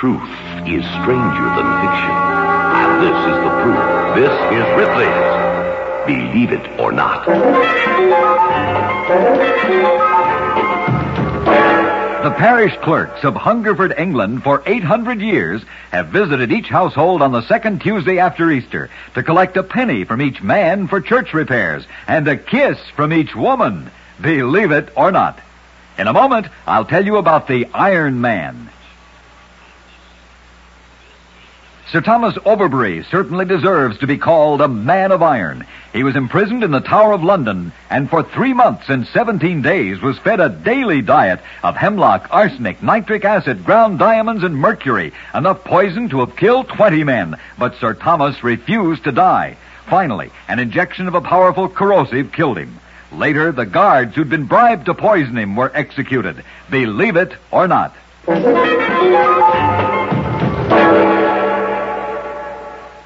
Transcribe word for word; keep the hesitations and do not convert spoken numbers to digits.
truth is stranger than fiction. And this is the proof. This is Ripley's Believe It or Not. The parish clerks of Hungerford, England, for eight hundred years have visited each household on the second Tuesday after Easter to collect a penny from each man for church repairs and a kiss from each woman. Believe it or not. In a moment, I'll tell you about the Iron Man. Sir Thomas Overbury certainly deserves to be called a man of iron. He was imprisoned in the Tower of London and for three months and seventeen days was fed a daily diet of hemlock, arsenic, nitric acid, ground diamonds, and mercury, enough poison to have killed twenty men. But Sir Thomas refused to die. Finally, an injection of a powerful corrosive killed him. Later, the guards who'd been bribed to poison him were executed. Believe it or not.